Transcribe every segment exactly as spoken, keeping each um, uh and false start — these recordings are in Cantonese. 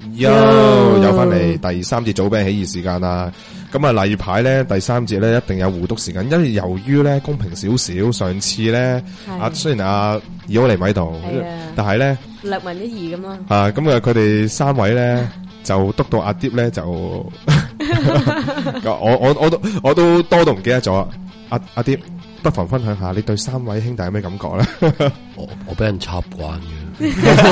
又有翻嚟第三節早餅起義時間啦。咁啊，例牌咧第三節咧一定有互讀時間，因為由於咧公平少少，上次咧啊雖然阿二號嚟唔喺度，但係咧略文一二咁咯。 啊，咁啊，佢哋三位咧就督到阿 Deep 咧就，我我我都我都多都唔記得咗。阿阿 Deep 不妨分享下你對三位兄弟有咩感覺咧？ 我我俾人插慣嘅。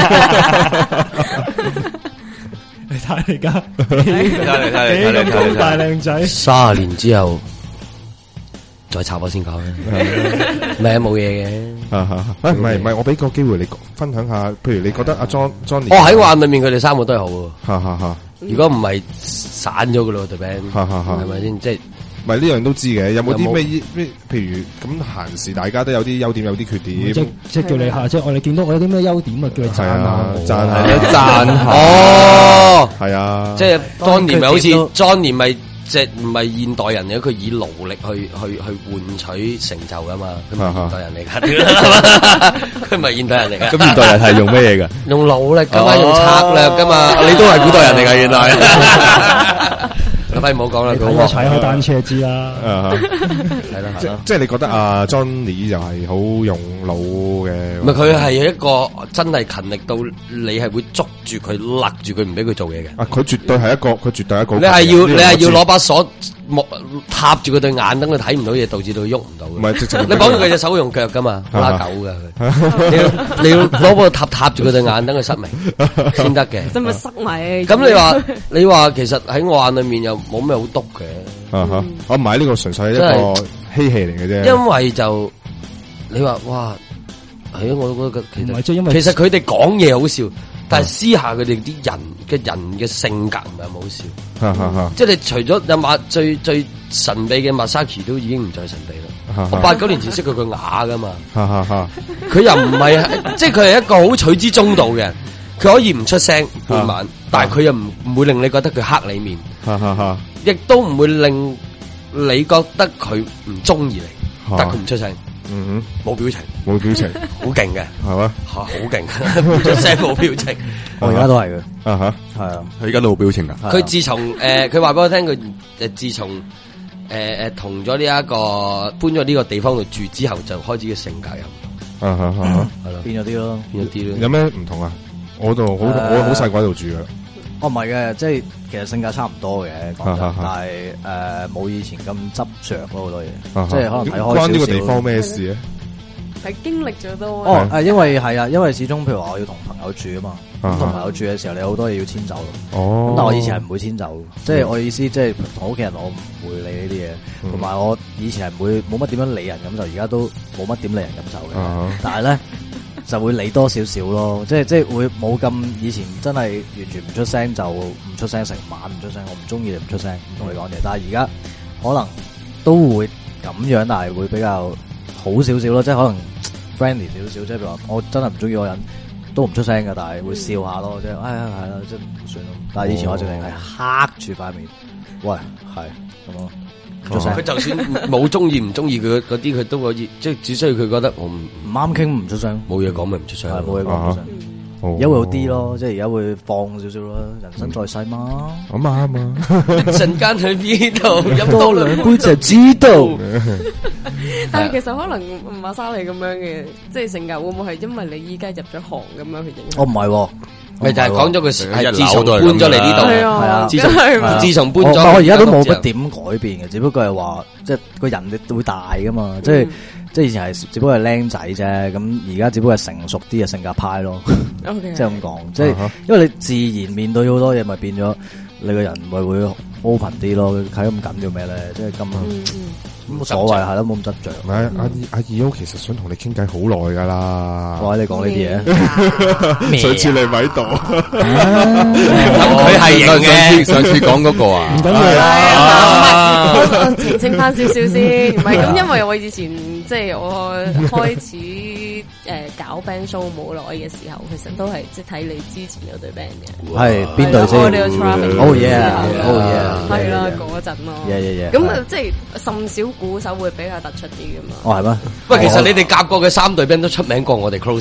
你睇你家， 睇嚟睇嚟睇嚟幾咁高大靚仔， 卅年之後再插我先講啦，咩冇嘢嘅。 唔係唔係，我俾個機會你分享下，譬如你覺得阿 John Johnny， 我喺幻裏面佢哋三個都係好嘅。 哈哈哈！ 如果唔係散咗噶咯，對 band，係咪先？即係。 唔係呢樣都知嘅，有冇啲咩咩？譬如咁閒時，大家都有啲優點，有啲缺點。 即即叫你下，即我哋見到我有啲咩優點啊，叫你讚下， 讚下， 讚下。哦， 係啊， 即係當年咪好似當年咪即係唔係現代人嘅，佢以勞力去去去換取成就噶嘛，佢唔係現代人嚟噶，佢唔係現代人嚟噶。 咁現代人係用咩嘢噶？ 用努力噶嘛，用策略噶嘛。你都係古代人嚟噶，原來。快唔好講啦， 睇我踩開單車知啦， 係啦， 即即係你覺得阿 Johnny 就係好用腦嘅， 唔係佢係一個真係勤力到你係會捉住佢勒住佢唔俾佢做嘢嘅。 啊，佢絕對係一個，佢絕對係一個。 你係要你係要攞把鎖木踏住佢對眼，等佢睇唔到嘢，導致到喐唔到。 唔係直情， 你講佢隻手用腳噶嘛，拉狗噶佢。你要你要攞個塔踏住佢對眼，等佢失明先得嘅。 使咪塞埋？ 咁你話你話其實喺我眼裏面又冇咩好篤嘅。 啊哈，我唔係呢個純粹係一個嬉戲嚟嘅啫。 因為就你話哇，係啊，我都覺得其實即係因為其實佢哋講嘢好笑，但係私下佢哋啲人嘅人嘅性格唔係咁好笑。即係你除咗有馬最最神秘嘅 Masaki 都已經唔再神秘啦。我八九年前識佢，佢啞噶嘛。佢又唔係，即係佢係一個好取之中道嘅。佢可以唔出聲半晚，但係佢又唔唔會令你覺得佢黑你面。亦都唔會令你覺得佢唔中意你，但佢唔出聲。 嗯哼，冇表情， 冇表情， 好勁嘅， 係嘛？ 吓，好勁，唔出聲冇表情。 我而家都係嘅， 啊哈， 係啊，佢而家都冇表情噶。 佢自從誒，佢話俾我聽，佢誒自從誒誒同咗呢一個搬咗呢個地方度住之後，就開始嘅性格又唔同。 啊哈哈， 係啦，變咗啲咯， 變咗啲咯。 有咩唔同啊？我度好，我好細個喺度住噶。 哦，唔係嘅，即係其實性格差唔多嘅，講真，但係誒冇以前咁執着咯，好多嘢，即係可能睇開少少。 關呢個地方咩事咧？ 係經歷咗多。 哦，誒，因為係啊，因為始終譬如話我要同朋友住啊嘛，咁同朋友住嘅時候，你好多嘢要遷走咯。 哦。 咁但係我以前係唔會遷走，即係我意思，即係同屋企人我唔會理呢啲嘢，同埋我以前係唔會冇乜點樣理人咁，就而家都冇乜點理人咁走嘅。但係咧。就會理多少少咯，即係即係會冇咁以前真係完全唔出聲就唔出聲，成晚唔出聲，我唔中意你唔出聲，唔同你講嘢。但係而家可能都會咁樣，但係會比較好少少咯，即係可能 friendly 少少，即係譬如話我真係唔中意個人都唔出聲嘅，但係會笑下咯，即係哎呀係啦，即係唔算咯。但係以前我直情係黑住塊面，喂係咁咯。 佢就算冇中意唔中意佢嗰啲，佢都可以，即係只需要佢覺得我唔唔啱傾唔出聲， 冇嘢講咪唔出聲， 係冇嘢講唔出聲。而家會好啲咯，即係而家會放少少咯，人生在世嘛。 咁啊啱啊！ 一陣間去邊度飲多兩杯就知道。 但係其實可能唔馬莎莉咁樣嘅，即係性格會唔會係因為你依家入咗行咁樣去影響？ 我唔係。 咪就係講咗佢係自從搬咗嚟呢度，係啊，自從自從搬咗， 我而家都冇乜點改變嘅，只不過係話即係個人你會大噶嘛，即係即係以前係只不過係僆仔啫，咁而家只不過係成熟啲嘅性格派咯，即係咁講，即係因為你自然面對好多嘢，咪變咗你個人咪會 open 啲咯，睇咁緊要咩咧？即係咁。冇所謂係咯，冇咁執着。 唔係阿阿二 O 其實想同你傾偈好耐噶啦。 我喺你講呢啲嘢， 上次你咪喺度， 咁佢係型嘅。 上次講嗰個啊， 唔緊要啦。 我澄清翻少少先，唔係咁，因為我以前即係我開始誒搞 band show 冇耐嘅時候，其實都係即係睇你之前有隊 band 嘅。 係邊隊先？ 我哋個 Travis。 Oh yeah，Oh yeah， 係啦嗰陣咯。 yeah yeah yeah。 咁即係甚少鼓手會比較突出啲噶嘛。 哦係咩？ 喂，其實你哋夾過嘅三隊 band 都出名過我哋 Closer。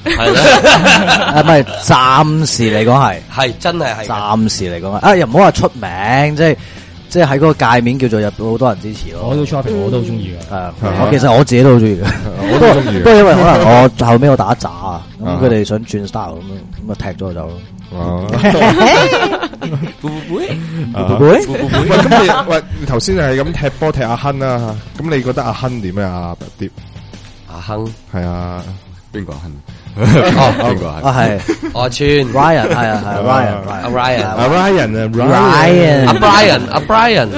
係啦， 誒唔係暫時嚟講係， 係真係係暫時嚟講啊，又唔好話出名，即係即係喺嗰個界面叫做入到好多人支持咯。 我都 shopping 我都好中意嘅， 係啊，我其實我自己都好中意嘅，我都中意。不過因為可能我後尾我打雜啊，咁佢哋想轉 style 咁樣，咁啊踢咗我走咯。 哦， 會唔會？ 會喂，咁你喂頭先係咁踢波踢阿亨啦，咁你覺得阿亨點啊？阿碟阿亨係啊， 邊個阿亨？ 哦， 邊個啊？ 啊係， 阿川 Ryan 係啊係 Ryan 阿 Ryan 阿 Ryan 啊 Ryan 阿 Brian 阿 Brian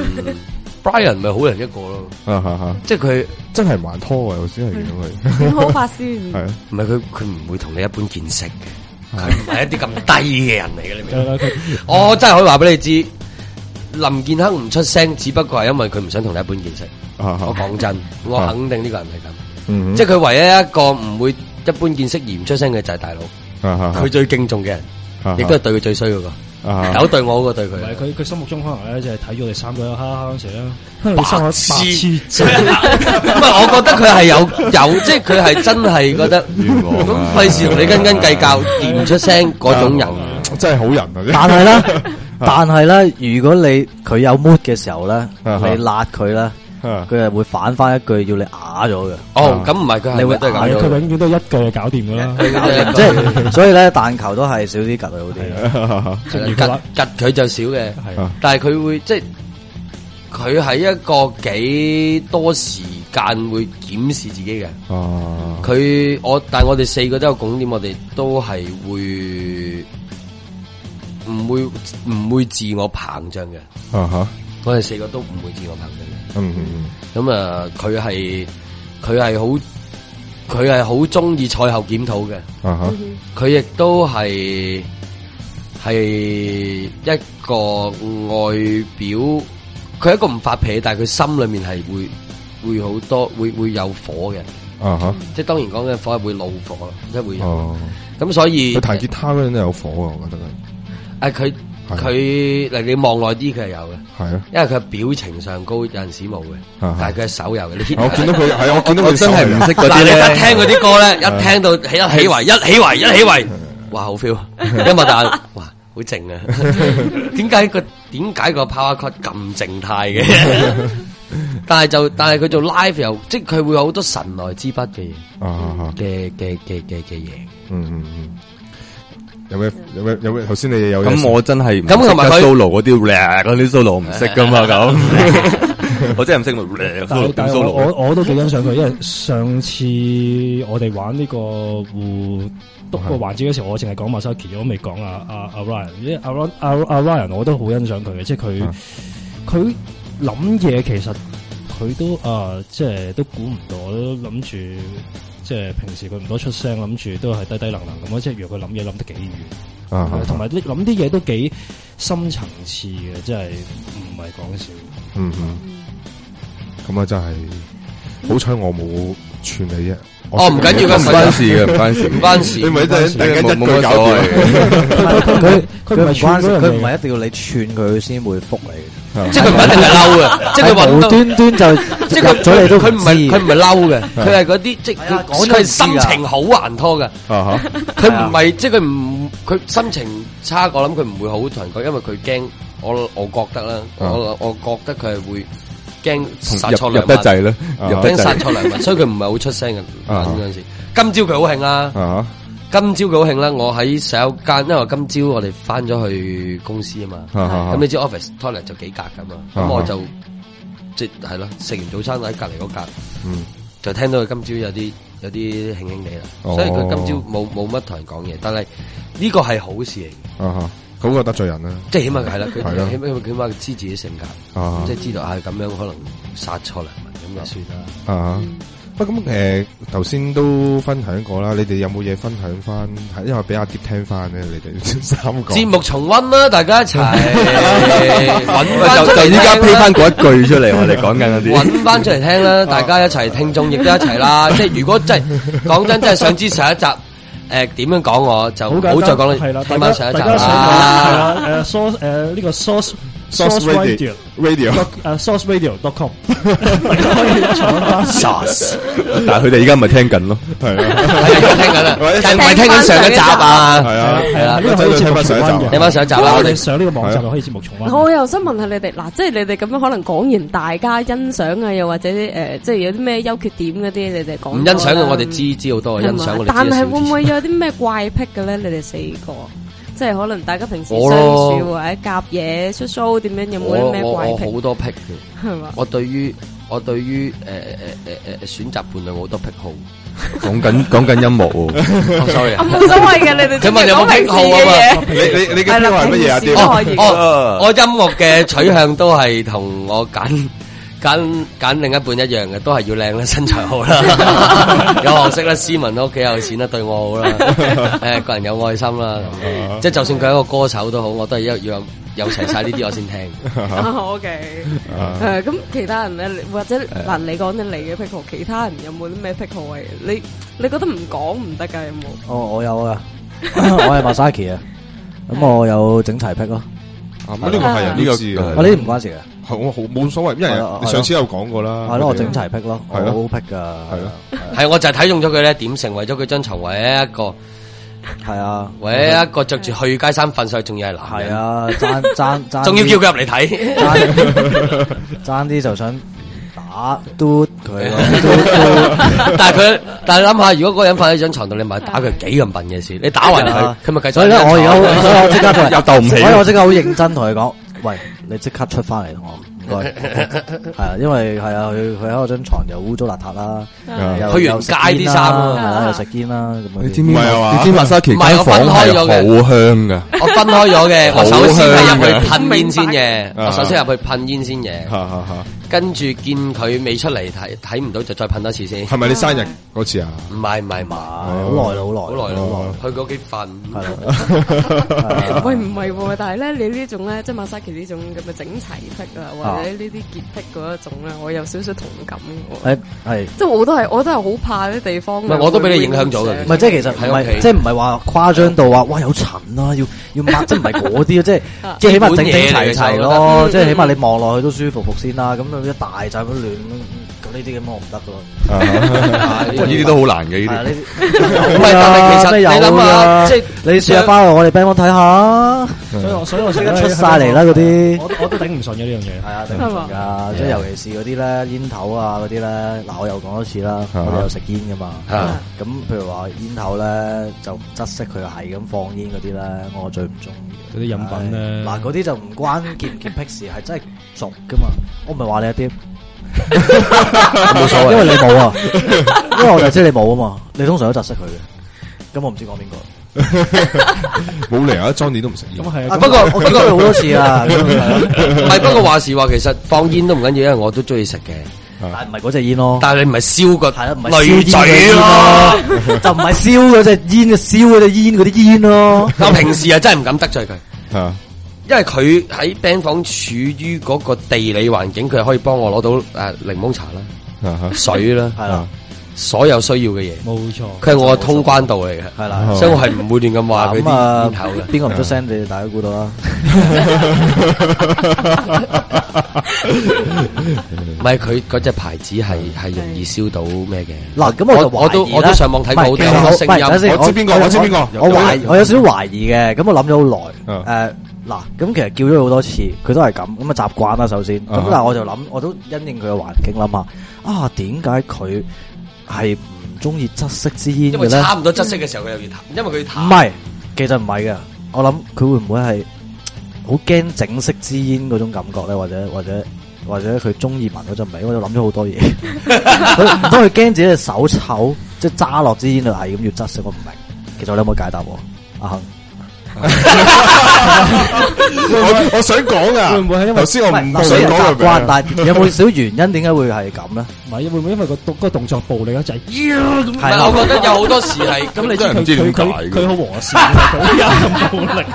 Brian 咪好人一個咯， 啊哈哈， 即係佢真係唔還拖啊！我先係見到佢， 點好法先？ 係啊， 唔係佢佢唔會同你一般見識嘅，佢唔係一啲咁低嘅人嚟嘅，你明唔明？我真係可以話俾你知，林建亨唔出聲，只不過係因為佢唔想同你一般見識。我講真，我肯定呢個人係咁，即係佢唯一一個唔會一般見識而唔出聲嘅就係大佬，佢最敬重嘅人，亦都係對佢最衰嗰個。有對我嗰個對佢， 唔係佢佢心目中可能咧就係睇咗我哋三個哈哈嗰陣時咧， 白痴，唔係我覺得佢係有有，即係佢係真係覺得咁費事同你斤斤計較，而唔出聲嗰種人， 真係好人啊！ 但係咧，但係咧，如果你佢有 mood 嘅時候咧，你辣佢咧。佢係會反翻一句要你啞咗嘅。 哦，咁唔係佢係咪都係咁？ 佢永遠都一句就搞掂噶啦。 即係所以咧，彈球都係少啲及佢好啲。 及及佢就少嘅，但係佢會即係佢係一個幾多時間會檢視自己嘅。哦，佢我但係我哋四個都有共點，我哋都係會唔會唔會自我膨脹嘅。啊哈，我哋四個都唔會自我膨脹嘅。嗯嗯，咁啊，佢係佢係好佢係好中意賽後檢討嘅，佢亦都係係一個外表，佢係一個唔發脾氣，但係佢心裏面係會會好多會會有火嘅，啊哈，即係當然講嘅火係會怒火咯，即係會有，咁所以佢彈吉他嗰陣都有火啊，我覺得佢， 誒佢。佢嗱，你望耐啲佢係有嘅， 係啊， 因為佢表情上高，有陣時冇嘅，但係佢係手有嘅。你我見到佢係，我見到佢真係唔識嗰啲嗱，你一聽嗰啲歌咧，一聽到起一起圍，一起圍，一起圍，哇，好 feel！一擘大眼，哇，好靜啊！點解個點解個 power chord 咁靜態嘅？但係就但係佢做 live 又，即係佢會有好多神來之筆嘅嘢，嘅嘅嘅嘅嘅嘢。嗯嗯嗯。 有咩有咩有咩？頭先你有咁我真係唔識得 solo 嗰啲嗰啲 solo 唔識噶嘛咁，我真係唔識。 但但係我我我都幾欣賞佢，因為上次我哋玩呢個互篤個環節嗰時，我淨係講 Masaki，我未講阿阿阿 Ryan，因為阿阿阿 Ryan 我都好欣賞佢嘅，即係佢佢諗嘢其實佢都啊，即係都估唔到，我都諗住。即係平時佢唔多出聲，諗住都係低低能能咁咯。即係如果佢諗嘢諗得幾遠，同埋啲諗啲嘢都幾深層次嘅，即係唔係講笑。 嗯嗯，咁啊真係好彩我冇串你啫。 哦，唔緊要嘅， 唔關事嘅，唔關事， 唔關事。 你咪真係突然間一句搞掂。 佢佢唔係關事，佢唔係一定要你串佢先會覆你。 即係佢唔一定係嬲嘅，即係佢無端端就即係佢咗你都佢唔係佢唔係嬲嘅，佢係嗰啲即係佢佢係心情好還拖嘅。佢唔係即係佢唔佢心情差，我諗佢唔會好同人講，因為佢驚我我覺得啦，我我覺得佢係會驚殺錯良入得滯啦， 驚殺錯良民，所以佢唔係好出聲嘅嗰陣時。今朝佢好興啦。今朝佢好興啦，我喺洗手間，因為今朝我哋翻咗去公司啊嘛，咁你知 office toilet 就幾格噶嘛，咁我就即係咯，食完早餐喺隔籬嗰格，就聽到佢今朝有啲有啲興興地啦，所以佢今朝冇冇乜同人講嘢，但係呢個係好事嚟嘅， 好過得罪人啦， 即係起碼係啦，佢起碼起碼知自己性格，即係知道係咁樣可能殺錯良民咁就算啦。 不咁誒，頭先都分享過啦，你哋有冇嘢分享翻？係因為俾阿碟聽翻咧，你哋三個節目重溫啦，大家一齊揾翻就就依家批翻嗰一句出嚟，我哋講緊嗰啲揾翻出嚟聽啦，大家一齊聽眾亦都一齊啦。即係如果真係講真，真係想知上一集。誒，點樣講我就唔好再講啦，聽翻上一集啦。 source 誒呢個 source Source Radio Radio 誒 source radio dot com， 大家可以搶翻 source。 但係佢哋而家咪聽緊咯， 係啊， 係啊，聽緊啦，但係唔係聽緊上一集啊， 係啊， 係啊，呢個可以聽翻上一集， 聽翻上一集啦， 我哋上呢個網站就可以節目重溫。 我又想問下你哋，嗱，即係你哋咁樣可能講完大家欣賞啊，又或者誒，即係有啲咩優缺點嗰啲，你哋講。 唔欣賞嘅我哋知知好多，欣賞我哋知少啲。 但係會唔會有啲咩怪癖嘅咧？你哋四個？即係可能大家平時相處或者夾嘢、show show 點樣，有冇啲咩怪癖？ 我我好多癖嘅， 係嘛？ 我對於我對於誒誒誒誒選擇伴侶我好多癖好。 講緊講緊音樂喎 ，sorry 啊， 冇所謂嘅，你哋請問有冇癖好啊嘛？ 你你你嘅癖好係乜嘢啊？ 我我我音樂嘅取向都係同我揀。揀揀另一半一樣嘅，都係要靚啦，身材好啦，有學識啦，斯文啦，屋企有錢啦，對我好啦，誒，個人有愛心啦，即係就算佢係一個歌手都好，我都係要要有齊晒呢啲我先聽。 O K，誒，咁其他人咧，或者嗱，你講緊你嘅癖好，其他人有冇啲咩癖好啊？你你覺得唔講唔得噶？有冇？ 哦，我有啊，我係 Masaki 啊，咁我有整齊癖咯。 咁呢個係人呢個知嘅， 我呢啲唔關事嘅。 係我好冇所謂，因為你上次有講過啦。 係咯，我整齊癖咯， 係咯， 好癖噶。 係咯， 係我就係睇中咗佢咧，點成為咗佢張床唯一一個。 係啊， 唯一一個着住去街衫瞓上，仲要係男人。 係啊，爭爭爭， 仲要叫佢入嚟睇， 爭啲就想打嘟佢咯。 但係佢，但係諗下，如果嗰個人瞓喺張床度，你咪打佢幾咁笨嘅事？你打暈佢，佢咪繼續。 所以咧，我而家，所以我即刻同又鬥唔起。 所以我即刻好認真同佢講，喂，你即刻出翻嚟同我。係啊，因為係啊，佢佢喺我張床又污糟邋遢啦， 去完街啲衫啦，又食煙啦，咁你知唔知？你知馬莎琪間房係好香噶， 我分開咗嘅，我首先係入去噴煙先嘅，我首先入去噴煙先嘅，跟住見佢未出嚟睇睇唔到就再噴多次先。 係咪你生日嗰次啊？ 唔係唔係唔係， 好耐啦，好耐， 好耐啦，好耐。去嗰幾瞓係咯。 喂，唔係喎，但係咧，你呢種咧，即係馬莎琪呢種咁嘅整齊癖啊，或者呢啲潔癖嗰一種咧，我有少少同感嘅。 誒係， 即係我都係，我都係好怕啲地方。 唔係，我都俾你影響咗嘅。 唔係，即係其實唔係，即係唔係話誇張到話，哇有塵啦，要要抹，即係唔係嗰啲，即係即係起碼整整齊齊咯，即係起碼你望落去都舒服服先啦。咁一大陣咁亂，咁呢啲咁我唔得咯。 呢啲都好難嘅呢啲。 唔係，但係其實你諗下，即係你試下翻嚟我哋 band 房睇下。 所以我所以我即刻出晒嚟啦嗰啲。 我我都頂唔順嘅呢樣嘢。 係啊，頂唔順噶，即係尤其是嗰啲咧煙頭啊嗰啲咧，嗱我又講多次啦，我哋有食煙噶嘛。咁譬如話煙頭咧就唔窒息，佢係咁放煙嗰啲咧，我最唔中意。 嗰啲飲品咧， 嗱嗰啲就唔關潔唔潔癖事，係真係俗噶嘛。我唔係話你一啲。冇所謂，因為你冇啊，因為我就知你冇啊嘛，你通常都窒息佢嘅，咁我唔知講邊個， 冇理由啊，莊年都唔食煙。 咁係啊， 不過我見過佢好多次啊， 唔係不過話時話，其實放煙都唔緊要，因為我都中意食嘅， 但係唔係嗰隻煙咯， 但係你唔係燒個係啦，唔係女仔咯， 就唔係燒嗰隻煙，燒嗰隻煙嗰啲煙咯。 我平時啊真係唔敢得罪佢。 啊。 因為佢喺 band 房處於嗰個地理環境，佢係可以幫我攞到誒檸檬茶啦、水啦， 係啦， 所有需要嘅嘢。 冇錯， 佢係我嘅通關道嚟嘅， 係啦， 所以我係唔會亂咁話佢啲煙頭嘅。 邊個唔出聲，你哋大家估到啦。 唔係佢嗰隻牌子係係容易燒到咩嘅？ 嗱，咁我就我都我都上網睇過好多聲音， 我知邊個，我知邊個。 我懷我有少少懷疑嘅，咁我諗咗好耐，誒。嗱，咁其實叫咗好多次，佢都係咁，咁啊習慣啦首先。咁、uh huh. 但係我就諗，我都因應佢嘅環境諗下，啊點解佢係唔中意窒息支煙嘅咧？ 因為差唔多窒息嘅時候佢又要彈，因為佢彈。 唔係，其實唔係嘅，我諗佢會唔會係好驚整熄支煙嗰種感覺咧？或者或者或者佢中意聞嗰陣味？我就諗咗好多嘢。唔通佢驚自己隻手臭，即係揸落支煙度係咁要窒息？我唔明。其實你有冇解答我？阿恒。 我我想講啊， 會唔會係因為頭先我唔想習講慣，但係有冇少原因點解會係咁咧？ 唔係會唔會因為個動個動作暴力咧就係係啊？我覺得有好多時係咁，你真係唔知點解佢佢好和善，佢有咁暴力，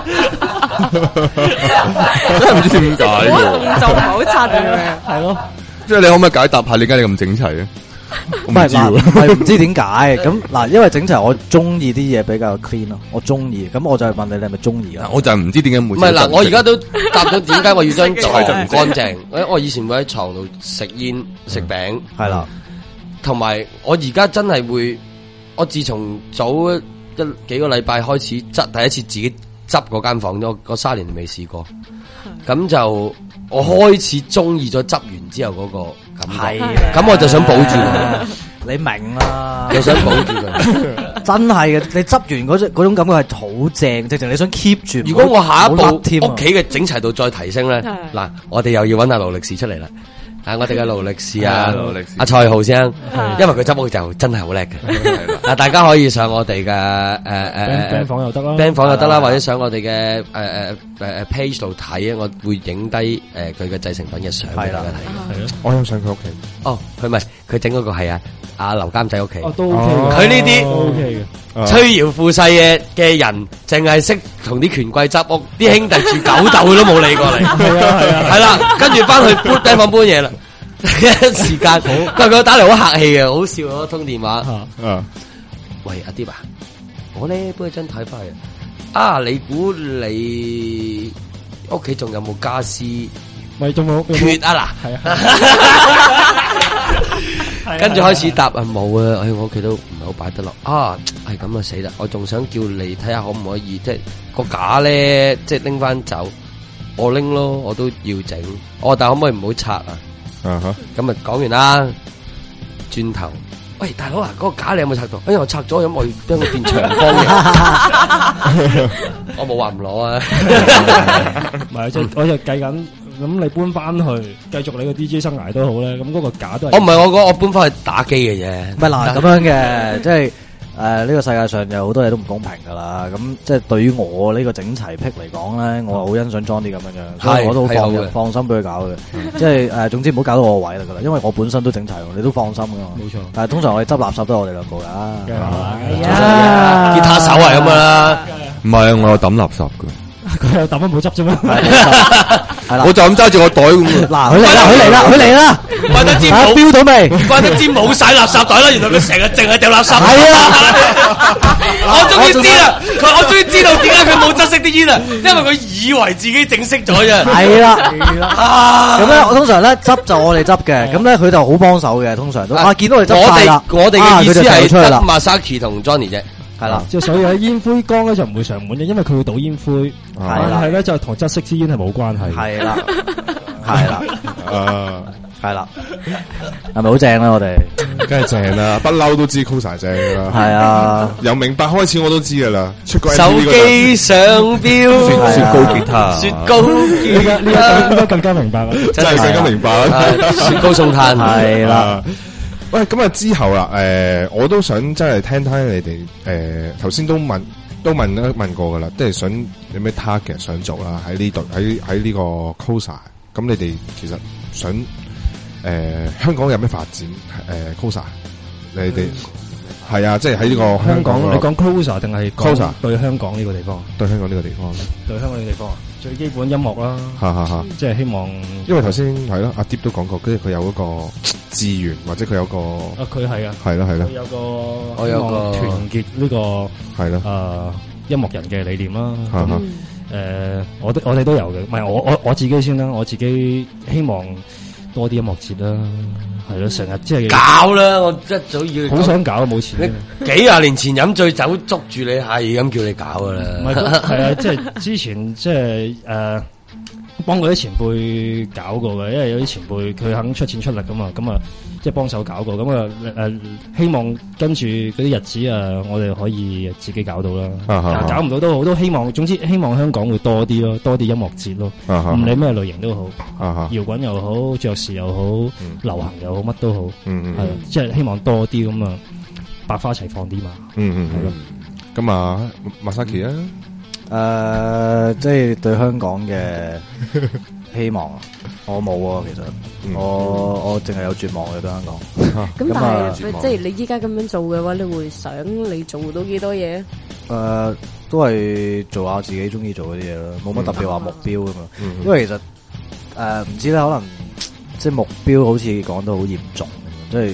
真係唔知點解嘅。 動作唔係好差嘅， 係咯。 即係你可唔可以解答下你點解你咁整齊咧？ 唔係嗱，唔係唔知點解咁嗱，因為整齊我中意啲嘢比較 clean 咯，我中意，咁我就問你，你係咪中意啊？ 我就唔知點解每次唔係嗱，我而家都答到點解我要張床唔乾淨。我以前會喺床度食煙食餅， 係啦， 同埋我而家真係會，我自從早一幾個禮拜開始執第一次自己執嗰間房，我嗰三年未試過，咁就我開始中意咗執完之後嗰個感覺，咁我就想保住佢。 你明啦， 你想保住佢， 真係嘅。你執完嗰種嗰種感覺係好正，直情你想 keep 住。 如果我下一步屋企添嘅整齊度再提升咧，嗱，我哋又要揾下勞力士出嚟啦。啊！我哋嘅勞力士啊，阿蔡浩生，因為佢執屋就真係好叻嘅。啊，大家可以上我哋嘅誒誒 band 房又得啦 ，band 房又得啦，或者上我哋嘅誒誒誒誒 page 度睇啊，我會影低誒佢嘅製成品嘅相俾大家睇。 係咯， 我有上佢屋企。 哦，佢唔係佢整嗰個係啊，阿劉監仔屋企。 哦，都 OK 嘅。 佢呢啲 OK 嘅。 吹搖附勢嘅嘅人，淨係識同啲權貴執屋，啲兄弟住九竇佢都冇理過嚟。 係啊係啊， 係啦，跟住翻去搬 band 房搬嘢啦。時間好，佢佢打嚟好客氣嘅，好笑咯，通電話。 啊， 喂阿 Deep 啊，我咧搬張台翻去。啊，你估你屋企仲有冇家私？ 咪仲冇缺啊嗱， 係啊， 跟住開始答啊冇啊，哎我屋企都唔係好擺得落啊，係咁啊死啦！我仲想叫你睇下可唔可以，即係個架咧，即係拎翻走，我拎咯，我都要整。我但可唔可以唔好拆啊？ 啊哈， 咁啊講完啦，轉頭，喂大佬啊，嗰個架你有冇拆到？哎呀我拆咗，咁我要將佢變長方形。我冇話唔攞啊， 唔係即係我就計緊。咁你搬翻去繼續你個 D J 生涯都好咧，咁嗰個架都係。 我唔係我講，我搬翻去打機嘅啫。 唔係嗱咁樣嘅，即係誒呢個世界上有好多嘢都唔公平噶啦。咁即係對於我呢個整齊癖嚟講咧，我好欣賞 Johnny 咁樣樣，所以我都放放心俾佢搞嘅。即係誒，總之唔好搞到我位啦噶啦，因為我本身都整齊，你都放心噶嘛。 冇錯。 但係通常我哋執垃圾都係我哋兩部噶。 係啊， 吉他手係咁噶啦。 唔係啊，我有抌垃圾嘅。 佢又抌翻冇執啫咩？ 係啦， 我就咁揸住個袋咁。 嗱，佢嚟啦，佢嚟啦，佢嚟啦！ 怪得知冇標到未？ 怪得知冇晒垃圾袋啦！原來佢成日淨係掉垃圾。 係啊！我終於知啦，佢我終於知道點解佢冇執熄啲煙啦，因為佢以為自己整熄咗啫。 係啦，係啦。咁咧，我通常咧執就我哋執嘅，咁咧佢就好幫手嘅，通常都啊見到我哋執晒啦。 我哋嘅意思係出去啦 Masaki 同 Johnny 啫。 係啦， 即係所以喺煙灰缸咧就唔會上門嘅，因為佢會倒煙灰，但係咧就同質色支煙係冇關係。 係啦，係啦， 啊， 係啦，係咪好正咧？我哋梗係正啦，不嬲都知 Kosa 正噶啦。 係啊， 由明白開始我都知噶啦。出個手機上標， 雪糕吉他， 雪糕吉他， 呢個應該更加明白啦， 真係更加明白啦。 雪糕送炭係啦。 喂，咁啊之後啦，誒、呃，我都想真係聽聽你哋，誒、呃，頭先都問，都問一問過噶啦，即係想有咩 target 想做啦，喺呢度，喺喺呢個 Kosa，咁你哋其實想，誒、呃，香港有咩發展？誒、呃、Kosa，你哋係、嗯、啊，即係喺呢個香港， 你講 Kosa 定係 Kosa 對香港呢個地方？ 對香港呢個地方， 對香港呢個地方。最基本音樂啦， 哈哈哈， 即係希望， 因為頭先係咯，阿 Deep 都講過，跟住佢有嗰個資源，或者佢有個， 啊佢係啊， 係咯係咯， 佢有個我有個團結呢個係咯， 誒音樂人嘅理念啦。 哈哈， 誒，我都我哋都有嘅，唔係我我我自己先啦，我自己希望多啲音樂節啦。係咯，成日即係搞啦！我一早要好想搞，冇錢。 幾廿年前飲醉酒捉住你，係咁叫你搞噶啦。 唔係，係啊，即係之前即係誒，幫嗰啲前輩搞過嘅，因為有啲前輩佢肯出錢出力噶嘛，咁啊，即係幫手搞過，咁啊誒，希望跟住嗰啲日子啊，我哋可以自己搞到啦。啊、搞唔到都好，都希望，總之希望香港會多啲咯，多啲音樂節咯，唔、啊、理咩類型都好，搖滾又好，爵士又好，嗯、流行又好，乜都好，係、嗯嗯、即係希望多啲咁啊，百花齊放啲嘛。 嗯嗯，係咯。咁啊，Masaki 啊。 誒、呃，即係對香港嘅希望，我冇啊，其實、嗯、我我淨係有絕望嘅對香港。 咁但係即係你依家咁樣做嘅話，你會想你做到幾多嘢？誒、 呃，都係做下自己中意做嗰啲嘢咯，冇乜特別話目標噶嘛、嗯。因為其實誒唔、呃、知咧，可能即係目標好似講得好嚴重，即係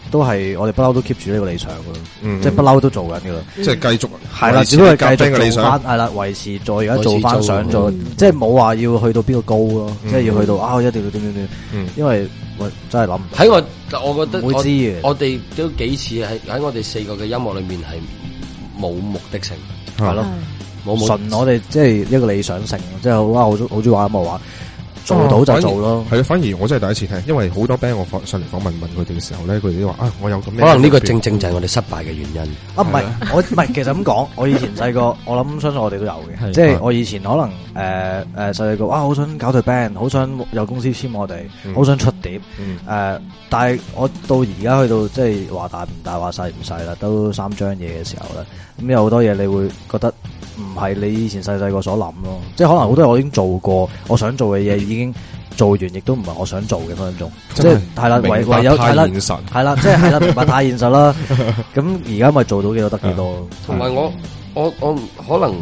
都係我哋不嬲都 keep 住呢個理想噶咯， 嗯、 即係不嬲都做緊噶啦， 即係繼續係啦，只不過係繼續做翻係啦，維持再而家做翻想做，嗯、即係冇話要去到邊個高咯，嗯、即係要去到啊一定要點點點，嗯、因為喂真係諗唔喺我我覺得會知嘅， 我哋都幾次喺喺我哋四個嘅音樂裏面係冇目的性， 係咯， 冇冇純我哋即係一個理想性，即係好啊，好中好中意玩音樂話。做到就做咯， 係啊！反而我真係第一次聽，因為好多 band 我上嚟訪問問佢哋嘅時候咧，佢哋都話啊，我有咁。 可能呢個正正就係我哋失敗嘅原因。 啊，唔係，我唔係，其實咁講，我以前細個，我諗相信我哋都有嘅，即係我以前可能誒誒細細個，哇，好想搞隊 band，好想有公司簽我哋，好想出碟，誒，但係我到而家去到即係話大唔大，話細唔細啦，都三張嘢嘅時候咧，咁有好多嘢你會覺得唔係你以前細細個所諗咯，即係可能好多嘢我已經做過，我想做嘅嘢已經做完，亦都唔係我想做嘅分分鐘，即係係啦，唯唯有係啦，係啦，即係係啦，明白太現實啦。咁而家咪做到幾多得幾多。 同埋我我我可能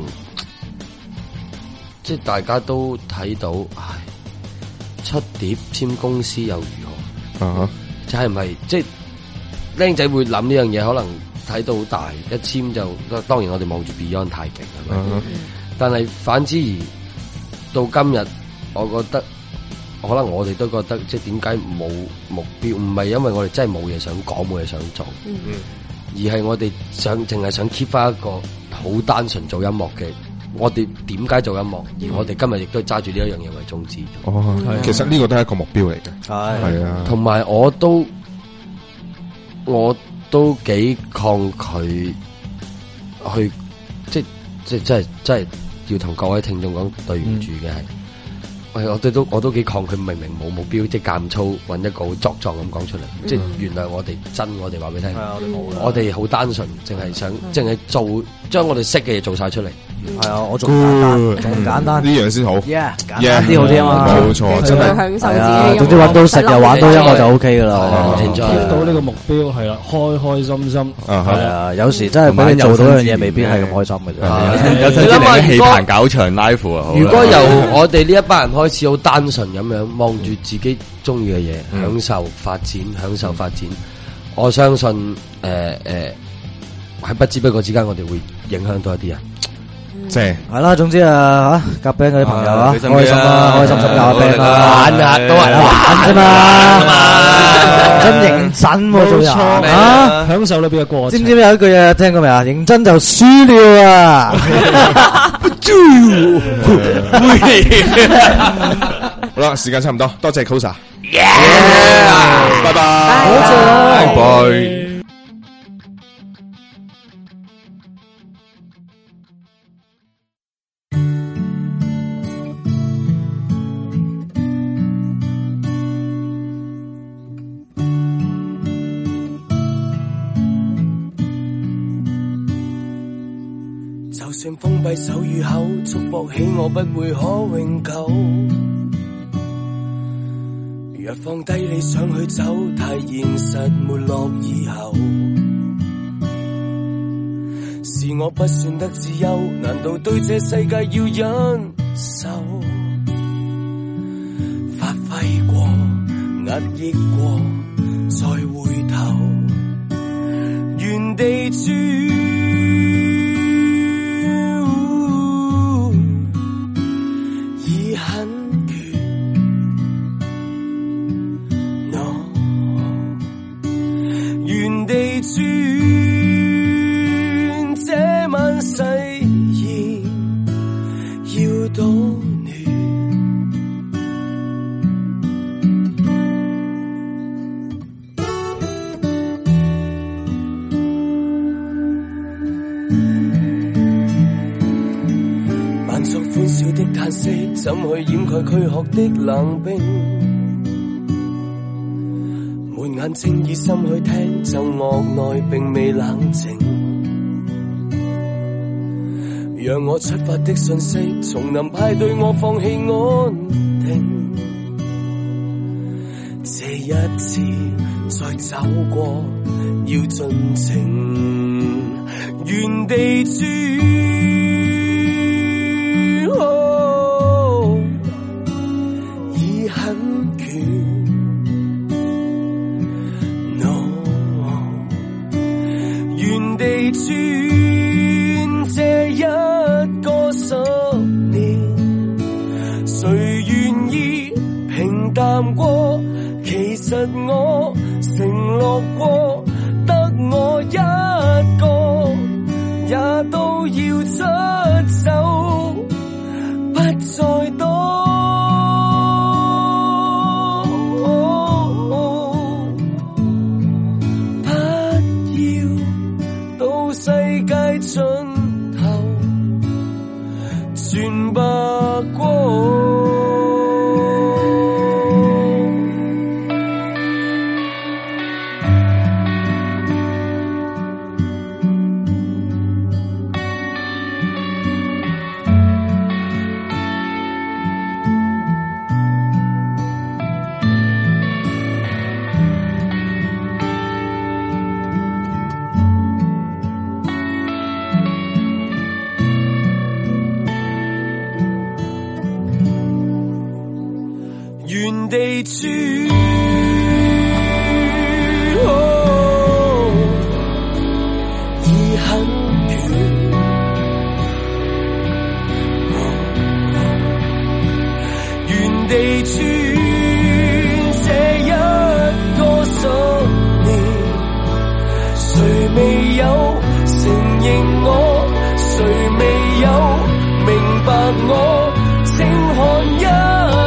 即係大家都睇到，唉，出碟簽公司又如何？啊，就係咪即係僆仔會諗呢樣嘢？可能睇到好大，一簽就當然我哋望住 Beyond 太勁係咪？嗯、但係反之而到今日，我覺得可能我哋都覺得即係點解冇目標？唔係因為我哋真係冇嘢想講，冇嘢想做，嗯、而係我哋想淨係想 keep 翻一個好單純做音樂嘅。我哋點解做音樂？而我哋今日亦都揸住呢一樣嘢為宗旨。 哦，嗯、其實呢個都係一個目標嚟嘅。係係啊，同埋我都我。都幾抗拒去，即即即係即係要同各位聽眾講對唔住嘅係，喂、嗯，我哋都我都幾抗拒，明明冇目標，即係間粗揾一個好作狀咁講出嚟，嗯、即係原諒我哋真，我哋話俾你聽，我哋好單純，淨係想淨係做將我哋識嘅嘢做晒出嚟。 係啊，我仲簡單，仲簡單呢樣先好。 Yeah，簡單啲好啲啊嘛。 冇錯，真係享受自己。 總之揾到食又玩到音樂就 OK 噶啦。 見到呢個目標係啦，開開心心。係啊， 有時真係俾你做到一樣嘢，未必係咁開心嘅啫。 有陣時你氣壇搞場 live 啊。 如果由我哋呢一班人開始好單純咁樣望住自己中意嘅嘢，享受發展，享受發展，我相信誒誒喺不知不覺之間，我哋會影響到一啲人。 即係係啦，總之啊吓，夾 band 嗰啲朋友啊，開心啦，開心心夾 band 啦，玩啊，都係玩啫嘛，真認真做人啊， 享受裏邊嘅過程。 知唔知有一句嘢聽過未啊？認真就輸了啊！ 好啦，時間差唔多，多謝 Kosa， 拜拜， 多謝， 拜拜。 就算封閉手與口，束縛起我不會可永久。若放低你想去走，太現實沒落以後。是我不算得自由，難道對這世界要忍受？發揮過，壓抑過，再回頭，原地轉。怎去掩蓋軀殼的冷冰？滿眼睛以心去聽，就惡內並未冷靜。讓我出發的訊息，從能派對我放棄安定。這一次再走過，要盡情，原地轉。 誰願意平淡過？其實我承諾過，得我一個，也都要出走，不再多。世界盡頭全白光。原地處，哦，已很遠，原地處，這一個十年，誰未有承認我，誰未有明白我，請看一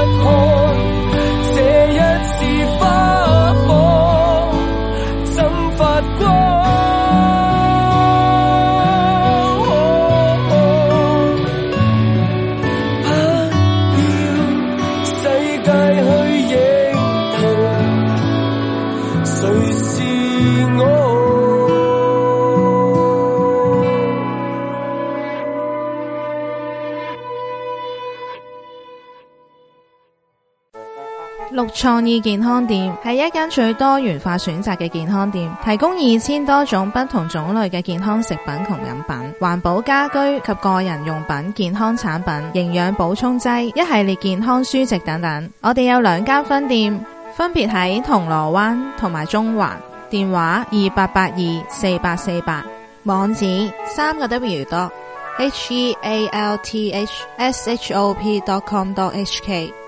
綠創意健康店係一間最多元化選擇嘅健康店，提供二千多種不同種類嘅健康食品同飲品、環保家居及個人用品、健康產品、營養補充劑、一系列健康書籍等等。我哋有兩間分店，分別喺銅鑼灣同埋中環，電話二八八二四八四八，網址三個 W dot H E A L T H S H O P dot com dot H K。